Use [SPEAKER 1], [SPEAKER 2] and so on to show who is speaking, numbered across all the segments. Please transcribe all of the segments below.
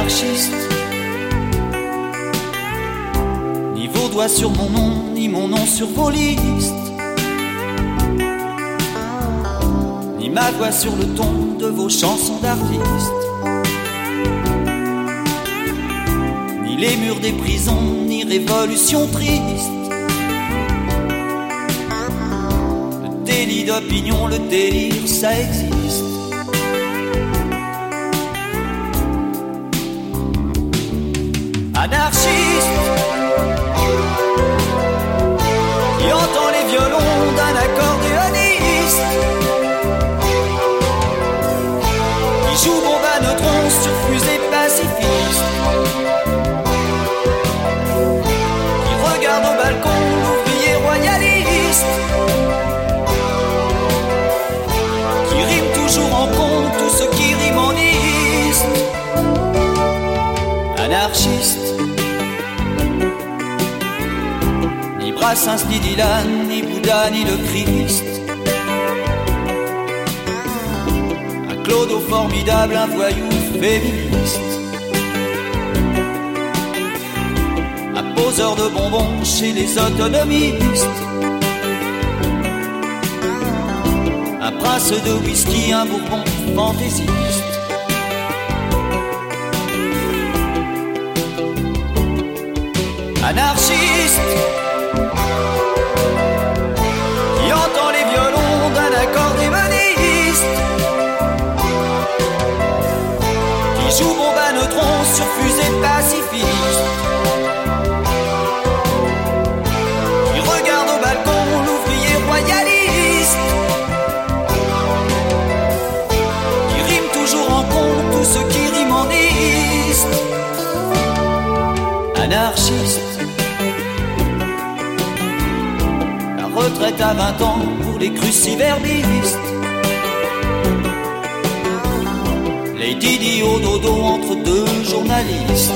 [SPEAKER 1] Anarchiste. Ni vos doigts sur mon nom, ni mon nom sur vos listes, ni ma voix sur le ton de vos chansons d'artistes, ni les murs des prisons, ni révolution triste. Le délit d'opinion, le délire, ça existe. Anarchiste qui entend les violons d'un accordéoniste, qui joue bombe à neutrons sur fusée pacifiste, qui regarde au balcon l'ouvrier royaliste, qui rime toujours en compte tout ce qui rime en iste. Anarchiste. Ni Brassens, ni Dylan, ni Bouddha, ni le Christ, un clodo formidable, un voyou féministe, un poseur de bonbons chez les autonomistes, un prince de whisky, un bourbon fantaisiste. Anarchiste qui entend les violons d'un accordéoniste, qui joue bombe à neutrons sur fusée pacifiste, qui regarde au balcon l'ouvrier royaliste, qui rime toujours en compte tout ce qui rime en iste. Anarchiste. Retraite à 20 ans pour les cruciverbistes, les Didi au dodo entre deux journalistes,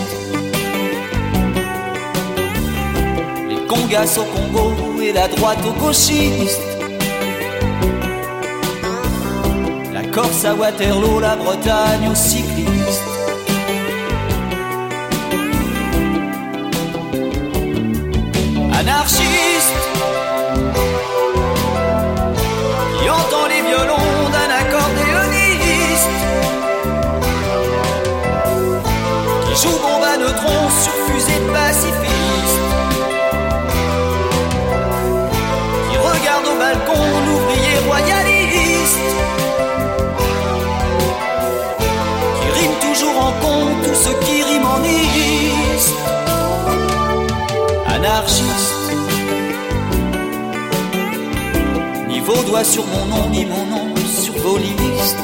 [SPEAKER 1] les Congas au Congo et la droite aux gauchistes, la Corse à Waterloo, la Bretagne aux cyclistes. Anarchiste qui entend les violons d'un accordéoniste, qui joue bombe à neutrons sur fusée pacifiste, qui regarde au balcon l'ouvrier royaliste, qui rime toujours en compte tout ce qui rime en iste. Anarchiste. Ni vos doigts sur mon nom, ni mon nom sur vos listes,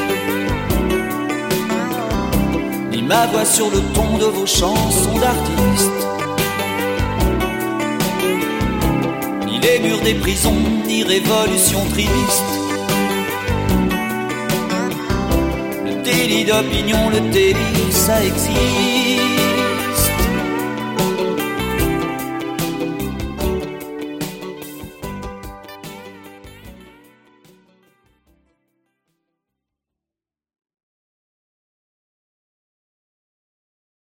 [SPEAKER 1] ni ma voix sur le ton de vos chansons d'artistes, ni les murs des prisons, ni révolution triste. Le délit d'opinion, le délire, ça existe.